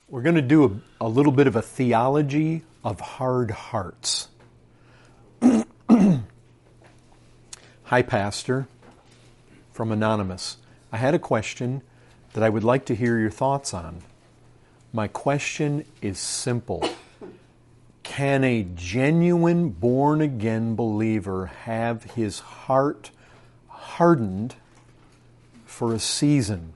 We're going to do a little bit of a theology of hard hearts. Hi, Pastor, from Anonymous. I had a question that I would like to hear your thoughts on. My question is simple. Can a genuine born-again believer have his heart hardened for a season?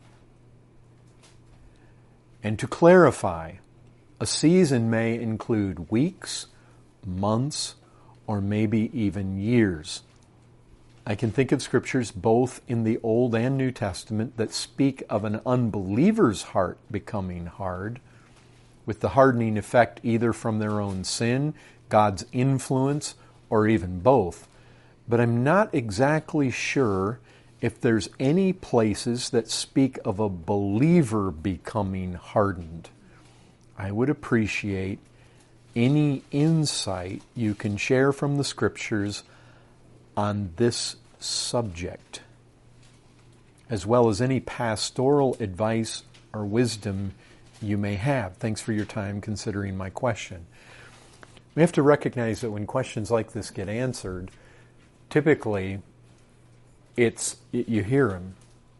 And to clarify, a season may include weeks, months, or maybe even years. I can think of scriptures both in the Old and New Testament that speak of an unbeliever's heart becoming hard, with the hardening effect either from their own sin, God's influence, or even both. But I'm not exactly sure if there's any places that speak of a believer becoming hardened. I would appreciate any insight you can share from the scriptures on this subject, as well as any pastoral advice or wisdom you may have. Thanks for your time considering my question. We have to recognize that when questions like this get answered, typically you hear them,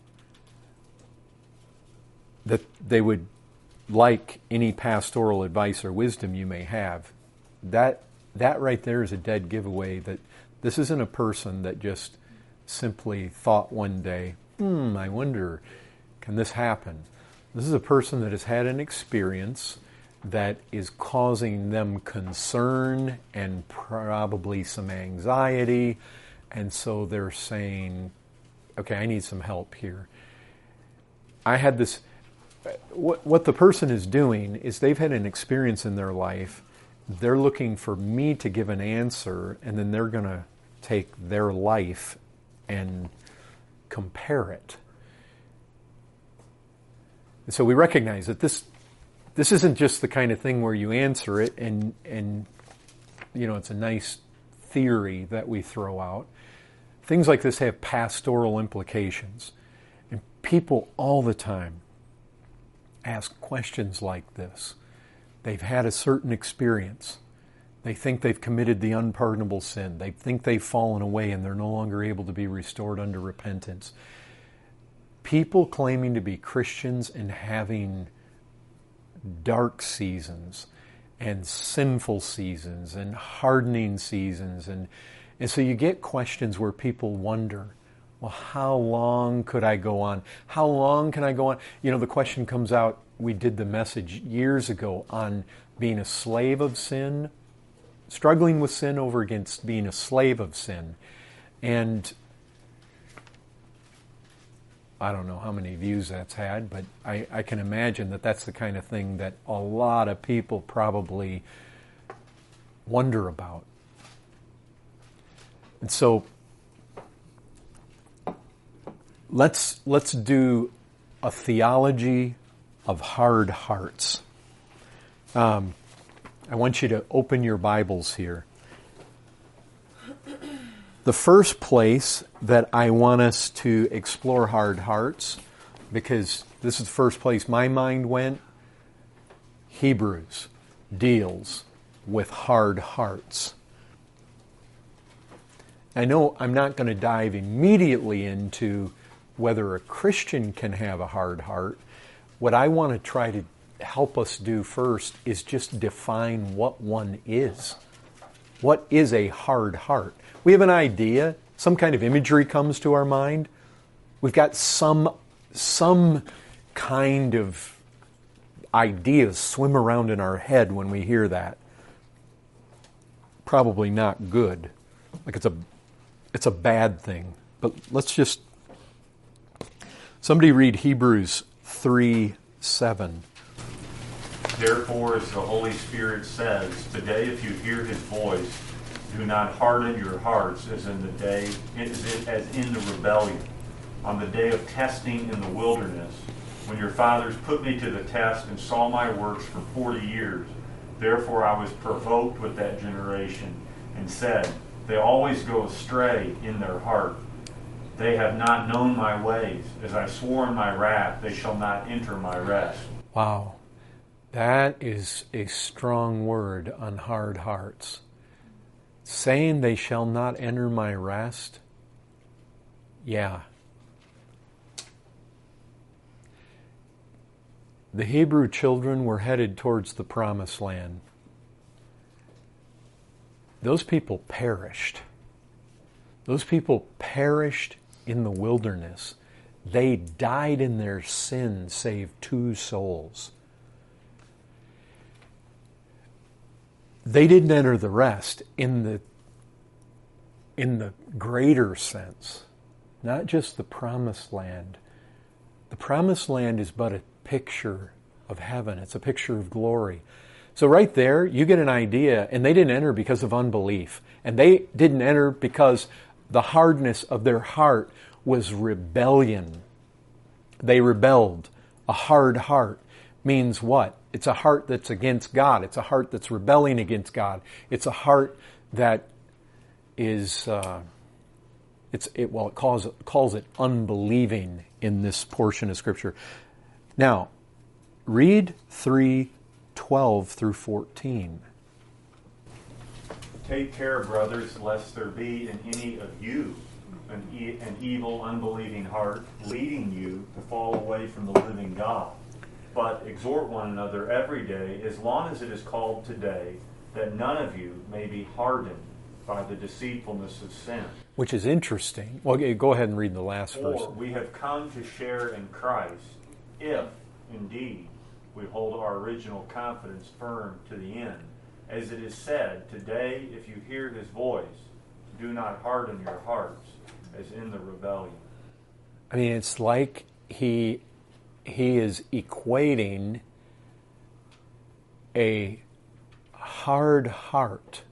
that they would like any pastoral advice or wisdom you may have. That right there is a dead giveaway that this isn't a person that just simply thought one day, I wonder, can this happen? This is a person that has had an experience that is causing them concern and probably some anxiety, and so they're saying, okay, I need some help here. I had this, what the person is doing is they've had an experience in their life, they're looking for me to give an answer, and then they're going to take their life and compare it. And so we recognize that this isn't just the kind of thing where you answer it and it's a nice theory that we throw out. Things like this have pastoral implications. And people all the time ask questions like this. They've had a certain experience. They think they've committed the unpardonable sin. They think they've fallen away and they're no longer able to be restored unto repentance. People claiming to be Christians and having dark seasons and sinful seasons and hardening seasons. And so you get questions where people wonder, well, how long could I go on? How long can I go on? The question comes out, we did the message years ago on being a slave of sin, struggling with sin over against being a slave of sin. And I don't know how many views that's had, but I can imagine that that's the kind of thing that a lot of people probably wonder about. And so let's do a theology of hard hearts. I want you to open your Bibles here. The first place that I want us to explore hard hearts, because this is the first place my mind went, Hebrews deals with hard hearts. I know I'm not going to dive immediately into whether a Christian can have a hard heart. What I want to try to help us do first is just define what one is. What is a hard heart? We have an idea, some kind of imagery comes to our mind. We've got some kind of ideas swim around in our head when we hear that. Probably not good. Like it's a bad thing. But let's just, somebody read Hebrews 3:7. Therefore, as the Holy Spirit says, today if you hear His voice, do not harden your hearts as in the rebellion, on the day of testing in the wilderness, when your fathers put me to the test and saw my works for 40 years. Therefore I was provoked with that generation and said, they always go astray in their heart. They have not known my ways. As I swore in my wrath, they shall not enter my rest. Wow. That is a strong word on hard hearts. Saying they shall not enter my rest. Yeah. The Hebrew children were headed towards the promised land. Those people perished. Those people perished in the wilderness. They died in their sin, save 2 souls. They didn't enter the rest in the greater sense, not just the promised land. The promised land is but a picture of heaven. It's a picture of glory. So right there, you get an idea, and they didn't enter because of unbelief. And they didn't enter because the hardness of their heart was rebellion. They rebelled. A hard heart means what? It's a heart that's against God. It's a heart that's rebelling against God. It's a heart that is, it calls it unbelieving in this portion of Scripture. Now, read 3:12 through 14. Take care, brothers, lest there be in any of you an evil, unbelieving heart, leading you to fall away from the living God. But exhort one another every day, as long as it is called today, that none of you may be hardened by the deceitfulness of sin. Which is interesting. Well, go ahead and read the last verse. For we have come to share in Christ, if, indeed, we hold our original confidence firm to the end. As it is said, today, if you hear his voice, do not harden your hearts, as in the rebellion. I mean, it's like he is equating a hard heart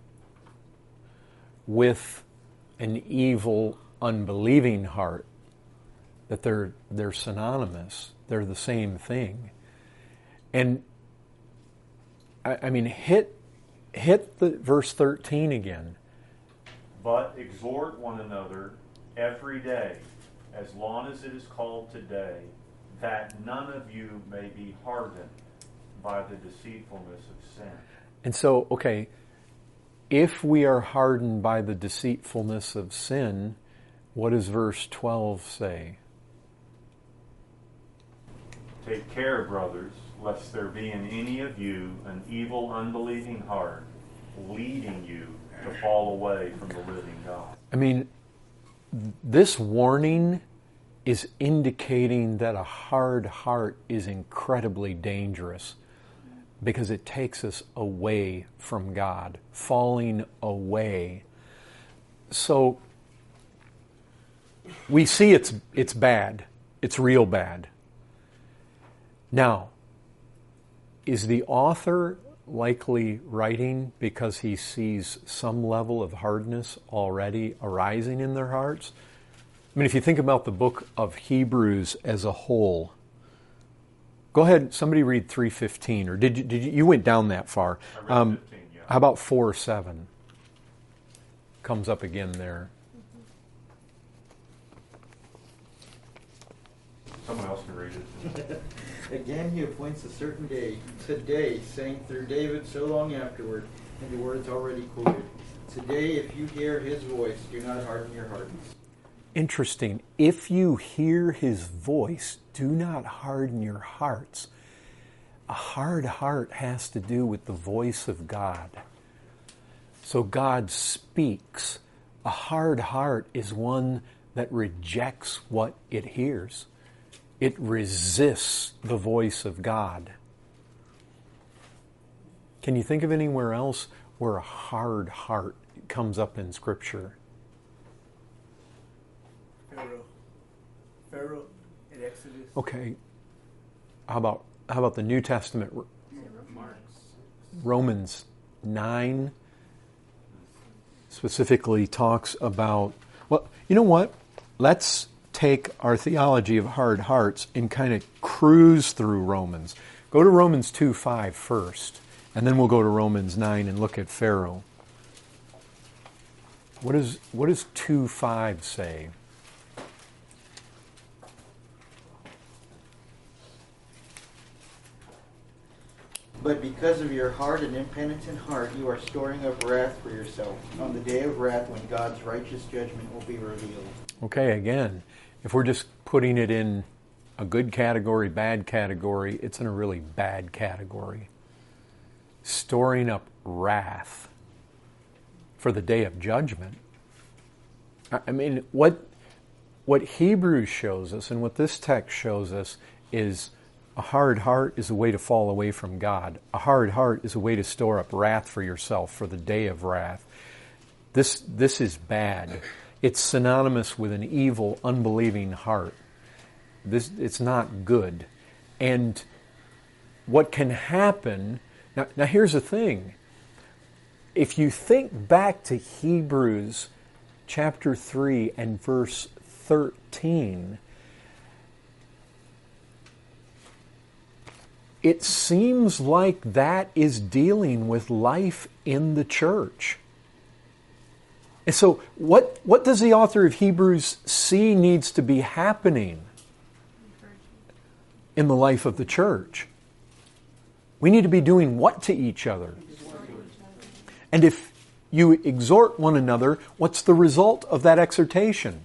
with an evil, unbelieving heart. That they're synonymous. They're the same thing. And I mean, hit the verse 13 again. But exhort one another every day, as long as it is called today, that none of you may be hardened by the deceitfulness of sin. And so, okay, if we are hardened by the deceitfulness of sin, what does verse 12 say? Take care, brothers, lest there be in any of you an evil, unbelieving heart, leading you to fall away from the living God. I mean, this warning is indicating that a hard heart is incredibly dangerous because it takes us away from God, falling away. So we see it's bad. It's real bad. Now, is the author likely writing because he sees some level of hardness already arising in their hearts? I mean, if you think about the book of Hebrews as a whole, go ahead, somebody read 3:15, or did you went down that far? I read 15, yeah. How about 4:7? Comes up again there. Someone else can read it. Again, he appoints a certain day, today, saying through David so long afterward, in the words already quoted, today, if you hear his voice, do not harden your hearts. Interesting. If you hear his voice, do not harden your hearts. A hard heart has to do with the voice of God. So God speaks. A hard heart is one that rejects what it hears. It resists the voice of God. Can you think of anywhere else where a hard heart comes up in Scripture? Pharaoh in Exodus. Okay. How about the New Testament? Romans 9 specifically talks about, well, you know what? Let's take our theology of hard hearts and kind of cruise through Romans. Go to Romans 2:5 first, and then we'll go to Romans 9 and look at Pharaoh. What does 2:5 say? But because of your hard and impenitent heart, you are storing up wrath for yourself on the day of wrath when God's righteous judgment will be revealed. Okay, again, if we're just putting it in a good category, bad category, it's in a really bad category. Storing up wrath for the day of judgment. I mean, what Hebrews shows us and what this text shows us is a hard heart is a way to fall away from God. A hard heart is a way to store up wrath for yourself for the day of wrath. This is bad. It's synonymous with an evil, unbelieving heart. It's not good. And what can happen... Now here's the thing. If you think back to Hebrews chapter 3 and verse 13, it seems like that is dealing with life in the church. And so what does the author of Hebrews see needs to be happening in the life of the church? We need to be doing what to each other? And if you exhort one another, what's the result of that exhortation?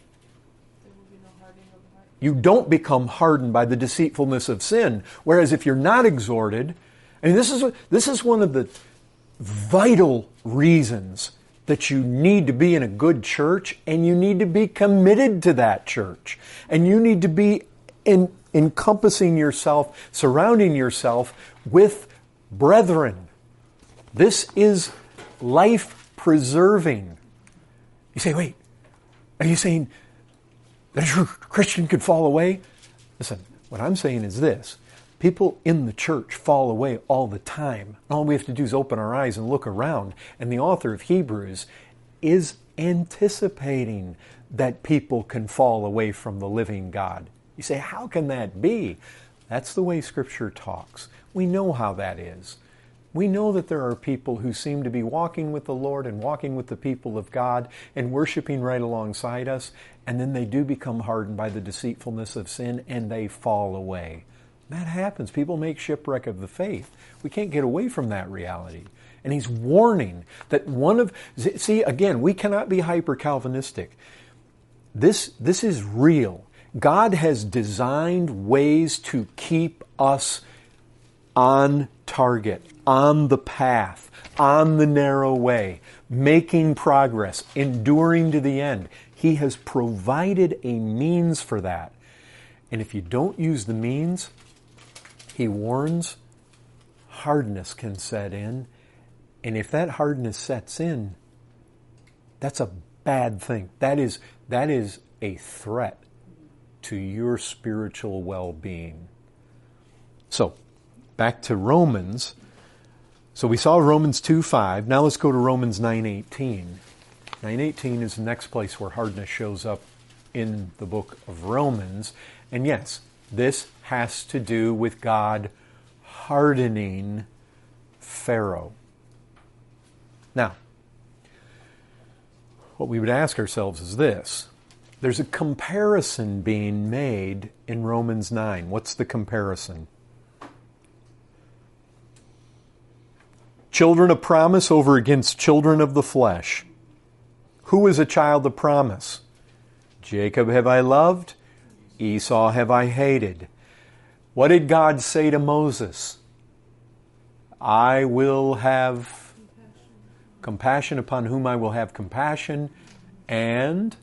You don't become hardened by the deceitfulness of sin. Whereas if you're not exhorted, I mean, this is one of the vital reasons that you need to be in a good church, and you need to be committed to that church. And you need to be encompassing yourself, surrounding yourself with brethren. This is life-preserving. You say, wait, are you saying that a true Christian could fall away? Listen, what I'm saying is this. People in the church fall away all the time. All we have to do is open our eyes and look around. And the author of Hebrews is anticipating that people can fall away from the living God. You say, how can that be? That's the way Scripture talks. We know how that is. We know that there are people who seem to be walking with the Lord and walking with the people of God and worshiping right alongside us, and then they do become hardened by the deceitfulness of sin and they fall away. That happens. People make shipwreck of the faith. We can't get away from that reality. And he's warning that see, again, we cannot be hyper-Calvinistic. This is real. God has designed ways to keep us on target, on the path, on the narrow way, making progress, enduring to the end. He has provided a means for that. And if you don't use the means, he warns, hardness can set in. And if that hardness sets in, that's a bad thing. That is a threat to your spiritual well-being. So, back to Romans. So we saw Romans 2:5. Now let's go to Romans 9:18. 9:18 is the next place where hardness shows up in the book of Romans. And yes, this has to do with God hardening Pharaoh. Now, what we would ask ourselves is this. There's a comparison being made in Romans 9. What's the comparison? Children of promise over against children of the flesh. Who is a child of promise? Jacob have I loved, Esau have I hated. What did God say to Moses? I will have compassion upon whom I will have compassion, and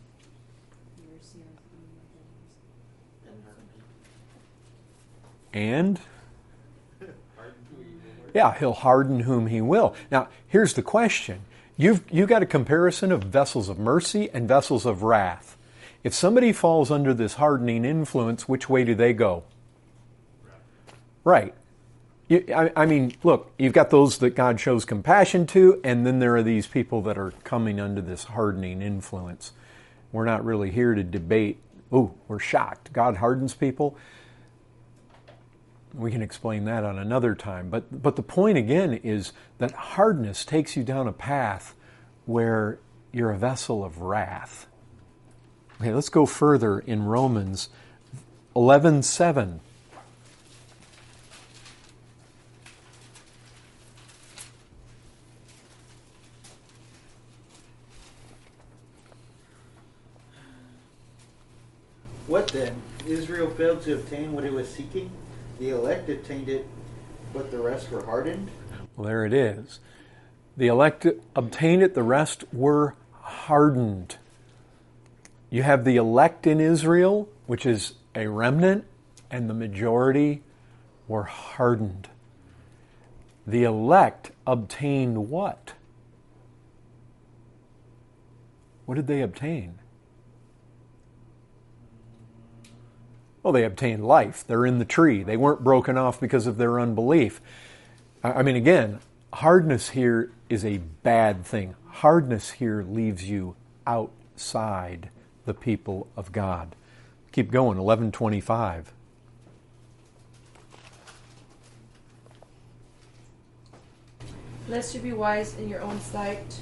yeah, he'll harden whom he will. Now, here's the question. You've got a comparison of vessels of mercy and vessels of wrath. If somebody falls under this hardening influence, which way do they go? Right. I mean, look, you've got those that God shows compassion to, and then there are these people that are coming under this hardening influence. We're not really here to debate, we're shocked. God hardens people. We can explain that on another time. But the point again is that hardness takes you down a path where you're a vessel of wrath. Okay, let's go further in Romans 11:7. What then? Israel failed to obtain what it was seeking. The elect obtained it, but the rest were hardened. Well, there it is. The elect obtained it, the rest were hardened. You have the elect in Israel, which is a remnant, and the majority were hardened. The elect obtained what? What did they obtain? Well, they obtained life. They're in the tree. They weren't broken off because of their unbelief. I mean, again, hardness here is a bad thing. Hardness here leaves you outside the people of God. Keep going, 11:25. Lest you be wise in your own sight,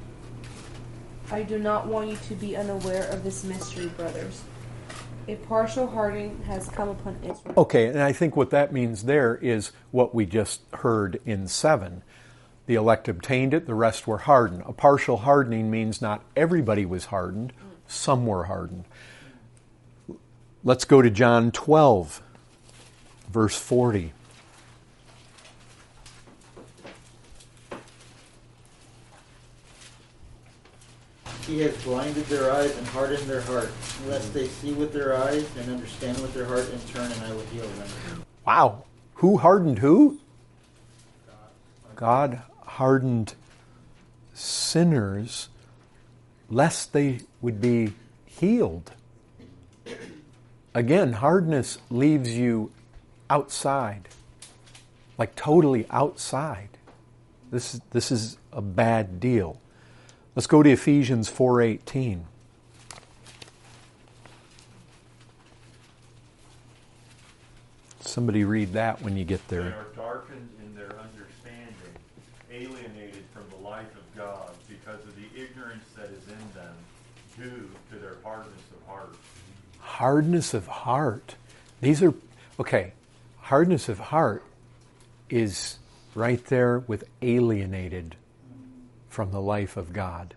I do not want you to be unaware of this mystery, brothers. A partial hardening has come upon Israel. Okay, and I think what that means there is what we just heard in 7. The elect obtained it, the rest were hardened. A partial hardening means not everybody was hardened, some were hardened. Let's go to John 12, verse 40. He has blinded their eyes and hardened their heart, lest they see with their eyes and understand with their heart and turn, and I will heal them. Wow. Who hardened who? God hardened sinners lest they would be healed. Again, hardness leaves you outside, like totally outside. This is a bad deal. Let's go to Ephesians 4:18. Somebody read that when you get They there. are darkened in their understanding, alienated from the life of God because of the ignorance that is in them due to their hardness of heart. Hardness of heart. These are, okay, hardness of heart is right there with alienated from the life of God.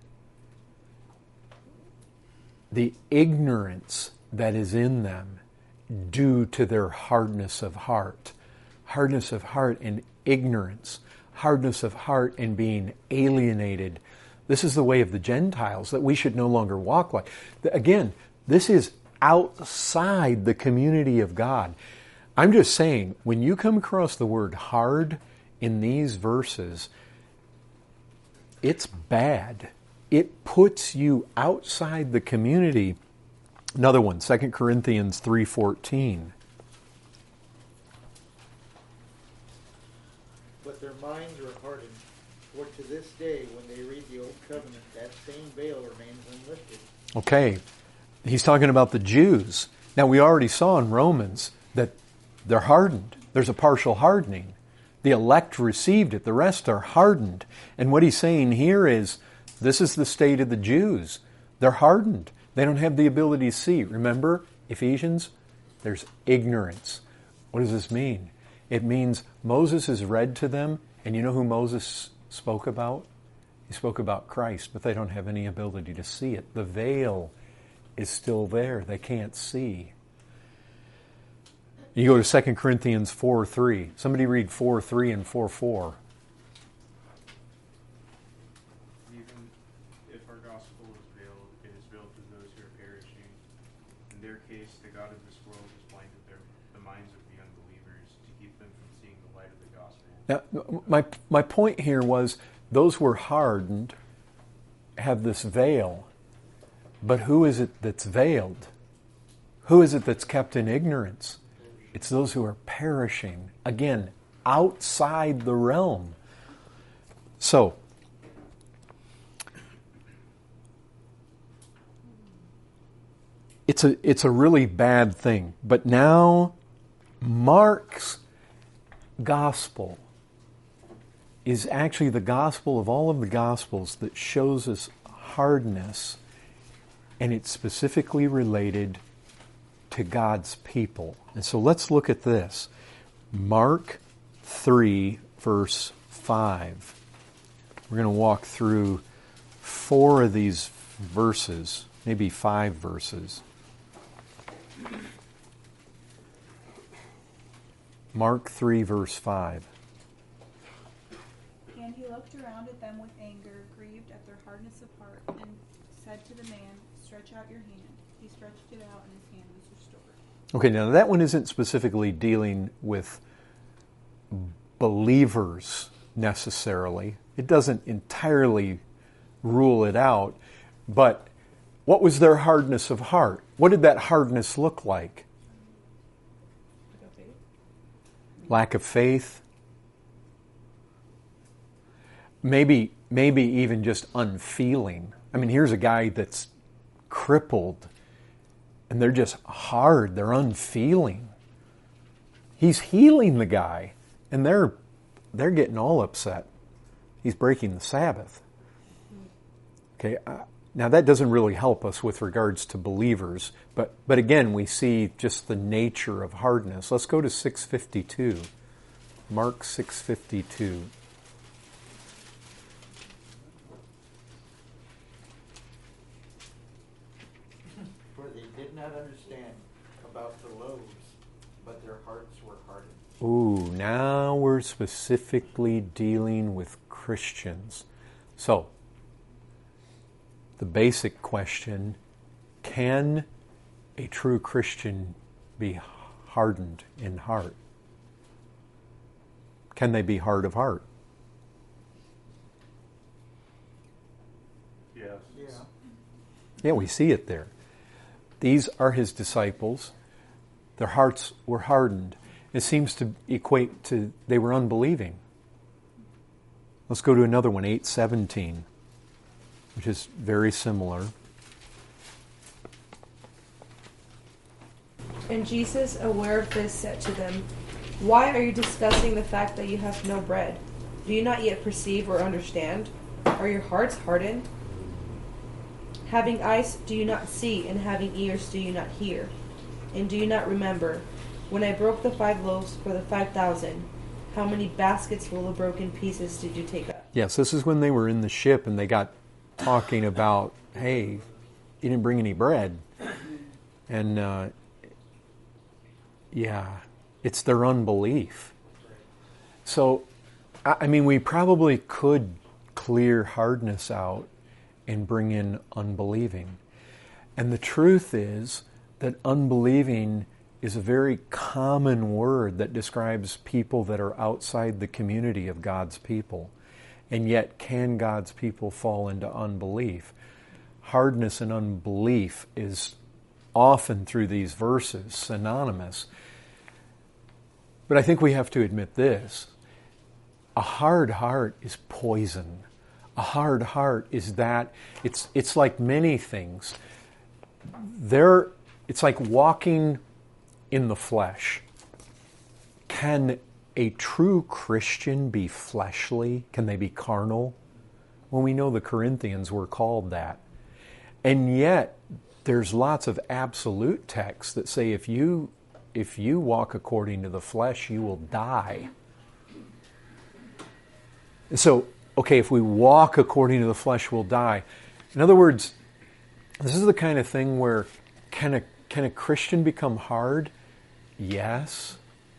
The ignorance that is in them due to their hardness of heart. Hardness of heart and ignorance. Hardness of heart and being alienated. This is the way of the Gentiles, that we should no longer walk like. Again, this is outside the community of God. I'm just saying, when you come across the word hard in these verses, it's bad. It puts you outside the community. Another one, 2 Corinthians 3:14. But their minds were hardened, for to this day, when they read the Old Covenant, that same veil remains unlifted. Okay, he's talking about the Jews. Now, we already saw in Romans that they're hardened. There's a partial hardening. The elect received it. The rest are hardened. And what he's saying here is, this is the state of the Jews. They're hardened. They don't have the ability to see. Remember, Ephesians? There's ignorance. What does this mean? It means Moses is read to them, and you know who Moses spoke about? He spoke about Christ, but they don't have any ability to see it. The veil is still there. They can't see. You go to 2 Corinthians 4:3. Somebody read 4:3 and 4:4. Even if our gospel is veiled, it is veiled to those who are perishing. In their case, the God of this world has blinded the minds of the unbelievers to keep them from seeing the light of the gospel. Now, my point here was, those who are hardened have this veil. But who is it that's veiled? Who is it that's kept in ignorance? It's those who are perishing. Again, outside the realm. So, it's a really bad thing. But now, Mark's gospel is actually the gospel of all of the gospels that shows us hardness, and it's specifically related to God's people. And so let's look at this. Mark 3, verse 5. We're going to walk through 4 of these verses, maybe 5 verses. Mark 3, verse 5. And he looked around at them with anger, grieved at their hardness of heart, and said to the man, "Stretch out your hand." He stretched it out, and his hand was restored. Okay, now that one isn't specifically dealing with believers necessarily. It doesn't entirely rule it out. But what was their hardness of heart? What did that hardness look like? Lack of faith. Maybe even just unfeeling. I mean, here's a guy that's crippled, and they're just hard. They're unfeeling. He's healing the guy, and they're getting all upset. He's breaking the Sabbath. Okay, now that doesn't really help us with regards to believers, but again, we see just the nature of hardness. Let's go to 652. Mark 6:52. For they did not understand about the loaves, but their hearts were hardened. Ooh, now we're specifically dealing with Christians. So, the basic question, can a true Christian be hardened in heart? Can they be hard of heart? Yes. Yeah. Yeah, we see it there. These are his disciples. Their hearts were hardened. It seems to equate to they were unbelieving. Let's go to another one, 8:17, which is very similar. And Jesus, aware of this, said to them, "Why are you discussing the fact that you have no bread? Do you not yet perceive or understand? Are your hearts hardened? Having eyes, do you not see? And having ears, do you not hear? And do you not remember, when I broke the 5 loaves for the 5,000, how many baskets full of broken pieces did you take up?" Yes, this is when they were in the ship and they got talking about, hey, you didn't bring any bread. And it's their unbelief. So, I mean, we probably could clear hardness out and bring in unbelieving. And the truth is that unbelieving is a very common word that describes people that are outside the community of God's people. And yet, can God's people fall into unbelief? Hardness and unbelief is often through these verses synonymous. But I think we have to admit this. A hard heart is poison. A hard heart is that, it's like many things. It's like walking in the flesh. Can a true Christian be fleshly? Can they be carnal? Well, we know the Corinthians were called that. And yet, there's lots of absolute texts that say if you walk according to the flesh, you will die. So, okay, if we walk according to the flesh, we'll die. In other words, this is the kind of thing where can a Christian become hard? Yes.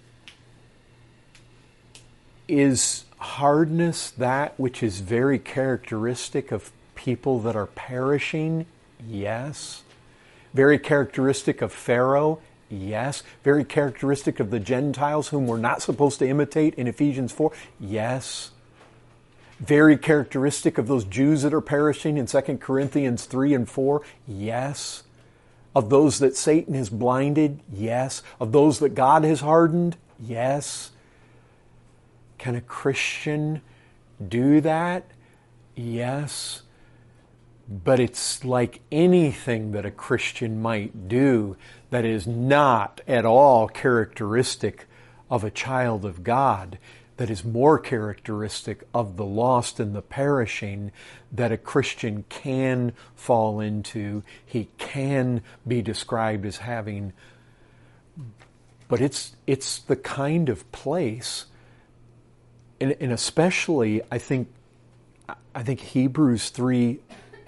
Is hardness that which is very characteristic of people that are perishing? Yes. Very characteristic of Pharaoh? Yes. Very characteristic of the Gentiles whom we're not supposed to imitate in Ephesians 4? Yes. Very characteristic of those Jews that are perishing in 2 Corinthians 3 and 4? Yes. Of those that Satan has blinded? Yes. Of those that God has hardened? Yes. Can a Christian do that? Yes. But it's like anything that a Christian might do that is not at all characteristic of a child of God, that is more characteristic of the lost and the perishing, that a Christian can fall into. He can be described as having. But it's the kind of place, and especially I think Hebrews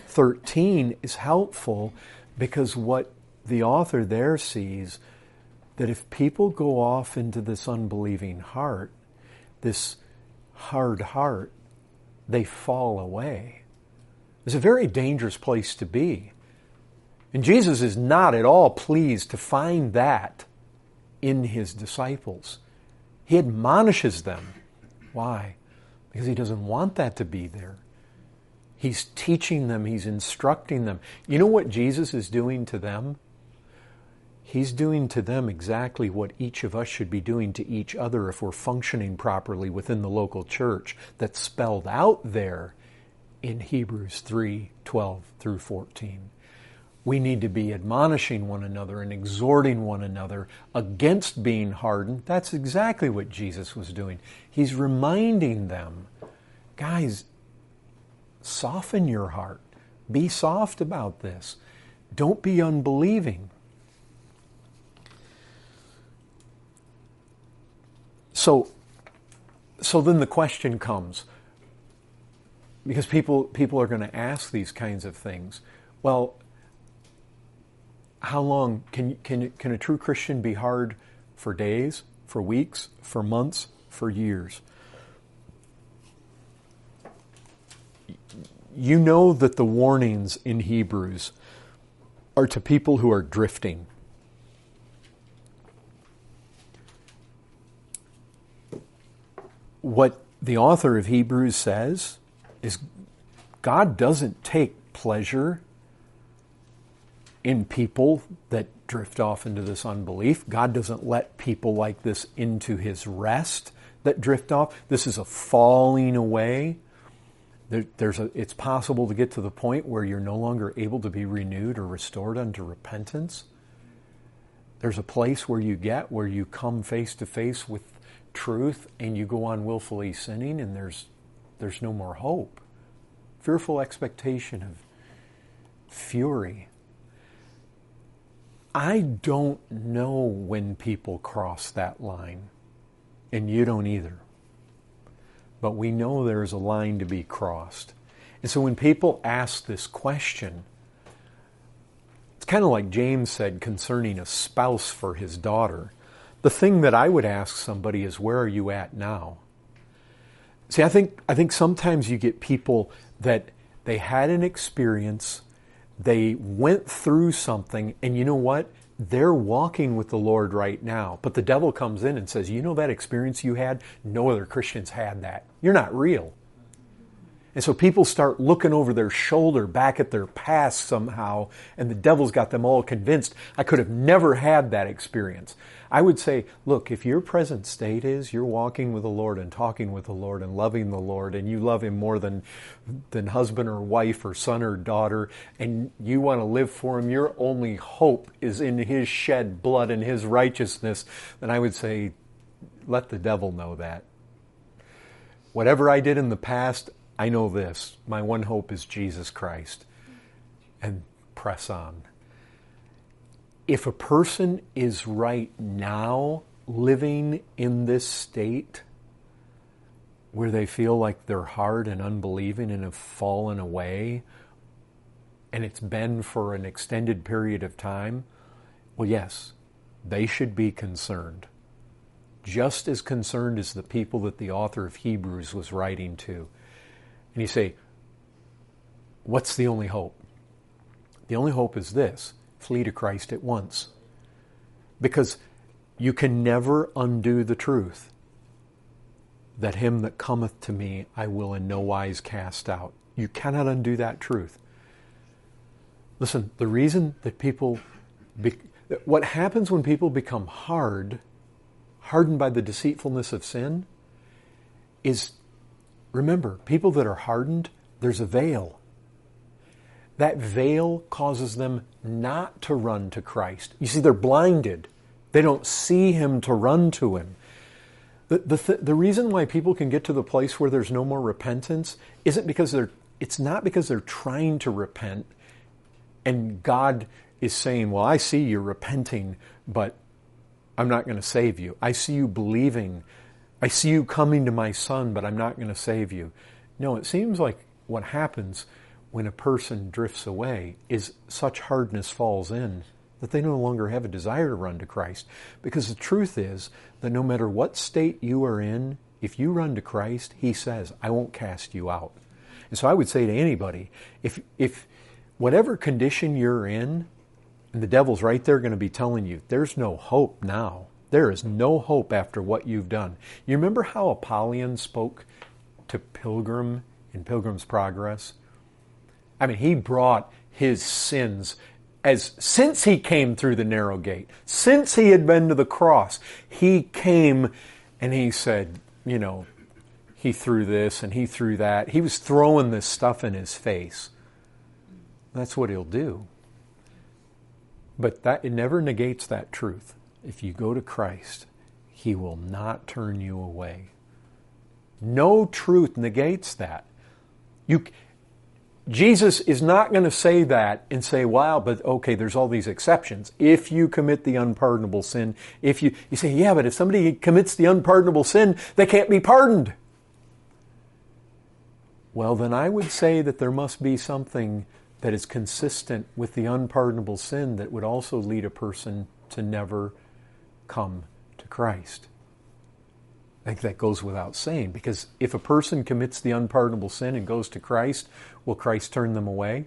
3:13 is helpful, because what the author there sees that if people go off into this unbelieving heart, this hard heart, they fall away. It's a very dangerous place to be. And Jesus is not at all pleased to find that in his disciples. He admonishes them. Why? Because he doesn't want that to be there. He's teaching them, he's instructing them. You know what Jesus is doing to them? He's doing to them exactly what each of us should be doing to each other if we're functioning properly within the local church that's spelled out there in Hebrews 3:12 through 14. We need to be admonishing one another and exhorting one another against being hardened. That's exactly what Jesus was doing. He's reminding them, guys, soften your heart. Be soft about this. Don't be unbelieving. So then the question comes, because people are going to ask these kinds of things. Well, how long can a true Christian be hard? For days, for weeks, for months, for years? You know that the warnings in Hebrews are to people who are drifting. What the author of Hebrews says is God doesn't take pleasure in people that drift off into this unbelief. God doesn't let people like this into his rest that drift off. This is a falling away. It's possible to get to the point where you're no longer able to be renewed or restored unto repentance. There's a place where you come face to face with truth and you go on willfully sinning, and there's no more hope. Fearful expectation of fury. I don't know when people cross that line, and you don't either. But we know there's a line to be crossed. And so when people ask this question, it's kind of like James said concerning a spouse for his daughter. The thing that I would ask somebody is, where are you at now? See, I think sometimes you get people that they had an experience, they went through something, and you know what? They're walking with the Lord right now. But the devil comes in and says, you know that experience you had? No other Christians had that. You're not real. And so people start looking over their shoulder back at their past somehow, and the devil's got them all convinced, I could have never had that experience. I would say, look, if your present state is you're walking with the Lord and talking with the Lord and loving the Lord, and you love him more than husband or wife or son or daughter, and you want to live for him, your only hope is in his shed blood and his righteousness, then I would say, let the devil know that. Whatever I did in the past, I know this. My one hope is Jesus Christ. And press on. If a person is right now living in this state where they feel like they're hard and unbelieving and have fallen away, and it's been for an extended period of time, well, yes, they should be concerned. Just as concerned as the people that the author of Hebrews was writing to. And you say, what's the only hope? The only hope is this: flee to Christ at once. Because you can never undo the truth that him that cometh to me I will in no wise cast out. You cannot undo that truth. Listen, the reason that what happens when people become hardened by the deceitfulness of sin is, remember, people that are hardened, there's a veil. That veil causes them not to run to Christ. You see, they're blinded. They don't see him to run to him. The reason why people can get to the place where there's no more repentance it's not because they're trying to repent and God is saying, well, I see you're repenting, but I'm not going to save you. I see you believing. I see you coming to my Son, but I'm not going to save you. No, it seems like what happens when a person drifts away is such hardness falls in that they no longer have a desire to run to Christ. Because the truth is that no matter what state you are in, if you run to Christ, He says, I won't cast you out. And so I would say to anybody, if whatever condition you're in, and the devil's right there going to be telling you, there's no hope now. There is no hope after what you've done. You remember how Apollyon spoke to Pilgrim in Pilgrim's Progress? I mean, he brought his sins since he came through the narrow gate, since he had been to the cross, he came and he said, he threw this and he threw that. He was throwing this stuff in his face. That's what he'll do. But it never negates that truth. If you go to Christ, He will not turn you away. No truth negates that. Jesus is not going to say that and say, wow, but okay, there's all these exceptions. If you commit the unpardonable sin, you say, yeah, but if somebody commits the unpardonable sin, they can't be pardoned. Well, then I would say that there must be something that is consistent with the unpardonable sin that would also lead a person to never come to Christ. I think that goes without saying, because if a person commits the unpardonable sin and goes to Christ, will Christ turn them away?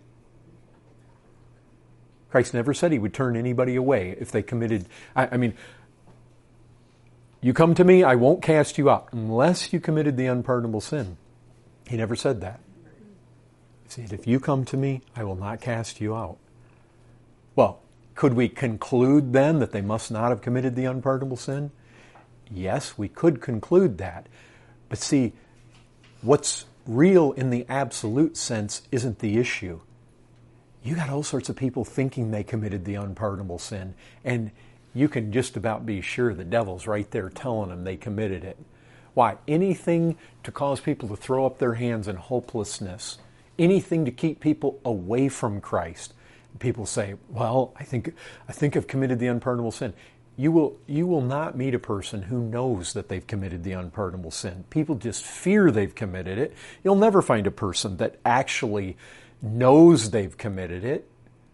Christ never said He would turn anybody away if they committed... I mean, you come to me, I won't cast you out unless you committed the unpardonable sin. He never said that. He said, if you come to me, I will not cast you out. Well, could we conclude then that they must not have committed the unpardonable sin? Yes, we could conclude that. But see, what's real in the absolute sense isn't the issue. You got all sorts of people thinking they committed the unpardonable sin, and you can just about be sure the devil's right there telling them they committed it. Why? Anything to cause people to throw up their hands in hopelessness, anything to keep people away from Christ. People say, well, I think I've committed the unpardonable sin. You will not meet a person who knows that they've committed the unpardonable sin. People just fear they've committed it. You'll never find a person that actually knows they've committed it.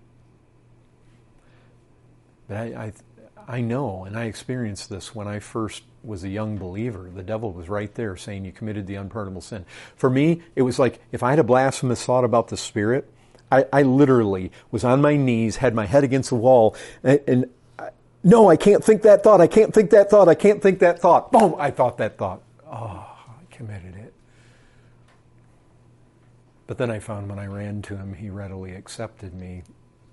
But I know, and I experienced this when I first was a young believer. The devil was right there saying, you committed the unpardonable sin. For me, it was like if I had a blasphemous thought about the Spirit, I literally was on my knees, had my head against the wall, and no, I can't think that thought. I can't think that thought. I can't think that thought. Boom, I thought that thought. Oh, I committed it. But then I found when I ran to Him, He readily accepted me.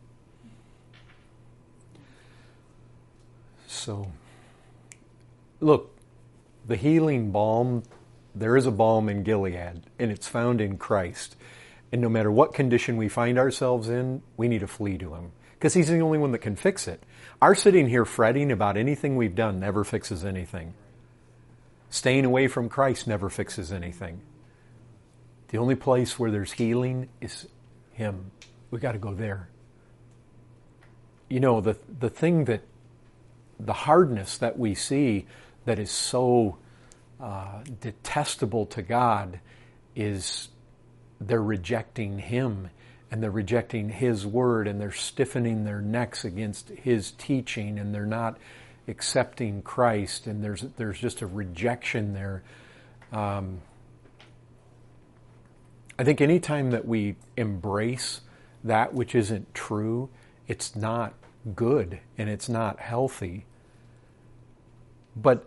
So, look, the healing balm, there is a balm in Gilead, and it's found in Christ. And no matter what condition we find ourselves in, we need to flee to Him, because He's the only one that can fix it. Our sitting here fretting about anything we've done never fixes anything. Staying away from Christ never fixes anything. The only place where there's healing is Him. We got to go there. The thing that, the hardness that we see that is so detestable to God is they're rejecting Him, and they're rejecting His Word, and they're stiffening their necks against His teaching, and they're not accepting Christ, and there's just a rejection there. I think any time that we embrace that which isn't true, it's not good, and it's not healthy. But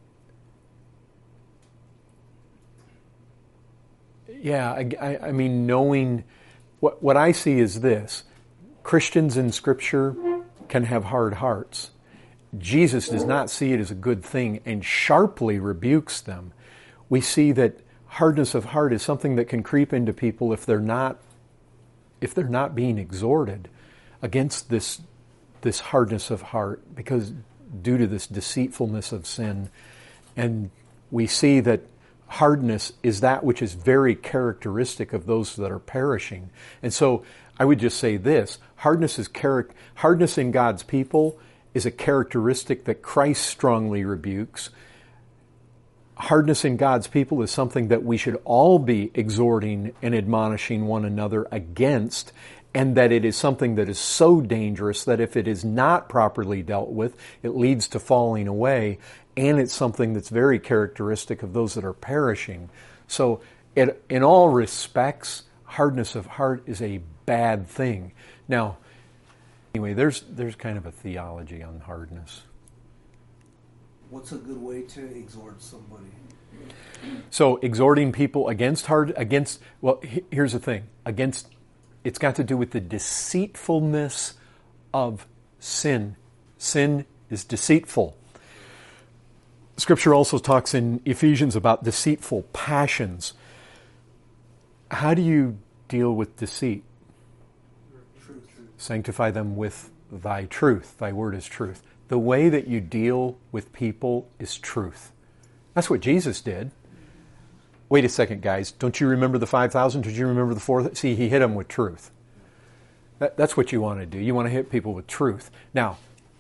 yeah, I mean, knowing what I see is this: Christians in Scripture can have hard hearts. Jesus does not see it as a good thing and sharply rebukes them. We see that hardness of heart is something that can creep into people if they're not being exhorted against this hardness of heart, because due to this deceitfulness of sin. And we see that hardness is that which is very characteristic of those that are perishing. And so I would just say this: hardness in God's people is a characteristic that Christ strongly rebukes. Hardness in God's people is something that we should all be exhorting and admonishing one another against. and that it is something that is so dangerous that if it is not properly dealt with, it leads to falling away, and it's something that's very characteristic of those that are perishing. So in all respects, hardness of heart is a bad thing. Now, anyway, there's kind of a theology on hardness. What's a good way to exhort somebody? So exhorting people here's the thing, it's got to do with the deceitfulness of sin. Sin is deceitful. Scripture also talks in Ephesians about deceitful passions. How do you deal with deceit? Truth. Sanctify them with thy truth. Thy word is truth. The way that you deal with people is truth. That's what Jesus did. Wait a second, guys. Don't you remember the 5,000? Did you remember the 4,000? See, he hit them with truth. That's what you want to do. You want to hit people with truth. Now,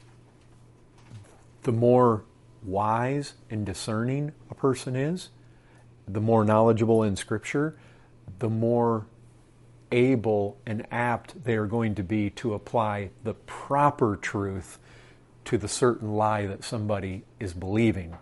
the more wise and discerning a person is, the more knowledgeable in Scripture, the more able and apt they are going to be to apply the proper truth to the certain lie that somebody is believing.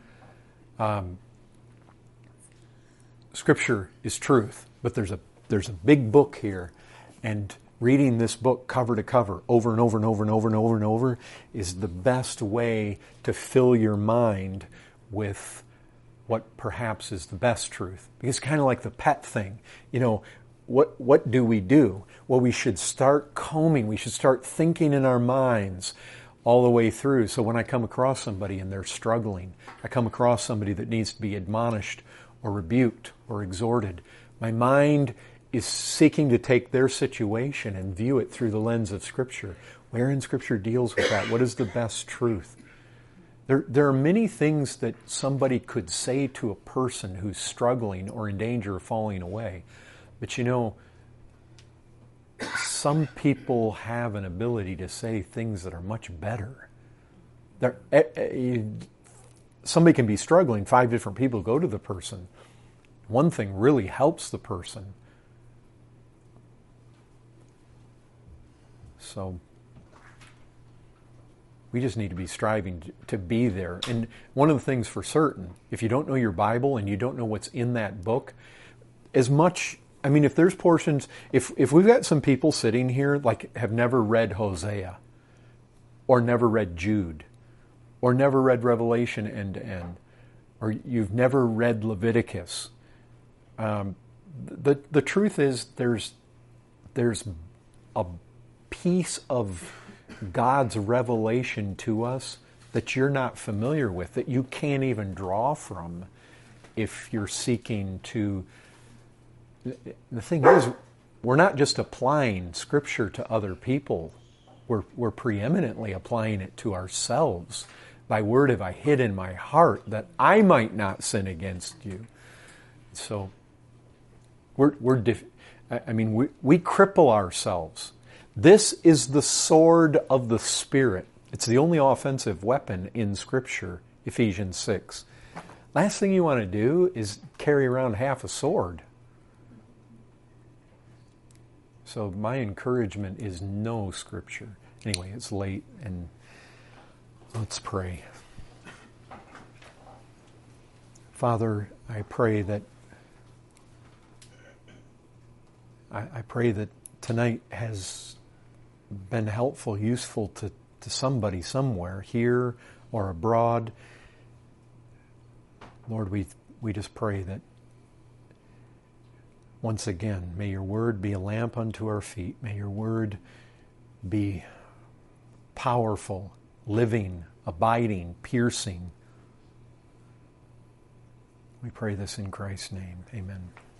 Scripture is truth, but there's a big book here, and reading this book cover to cover over and over and over and over and over and over is the best way to fill your mind with what perhaps is the best truth. Because it's kind of like the pet thing. You know, what do? Well, we should start combing. We should start thinking in our minds all the way through. So when I come across somebody and they're struggling, I come across somebody that needs to be admonished or rebuked or exhorted, my mind is seeking to take their situation and view it through the lens of Scripture. Where in Scripture deals with that? What is the best truth? There are many things that somebody could say to a person who's struggling or in danger of falling away. But you know, some people have an ability to say things that are much better. Somebody can be struggling, 5 different people go to the person. One thing really helps the person. So we just need to be striving to be there. And one of the things for certain, if you don't know your Bible and you don't know what's in that book, if there's portions, if we've got some people sitting here like have never read Hosea, or never read Jude, or never read Revelation end to end, or you've never read Leviticus, the truth is there's a piece of God's revelation to us that you're not familiar with, that you can't even draw from if you're seeking to. The thing is, we're not just applying Scripture to other people. We're preeminently applying it to ourselves. Thy word have I hid in my heart that I might not sin against you. So we cripple ourselves. This is the sword of the Spirit. It's the only offensive weapon in Scripture, Ephesians 6. Last thing you want to do is carry around half a sword. So my encouragement is know Scripture. Anyway, it's late, and let's pray. Father, I pray that tonight has been helpful, useful to somebody somewhere, here or abroad. Lord, we just pray that once again, may your word be a lamp unto our feet. May your word be powerful, living, abiding, piercing. We pray this in Christ's name. Amen.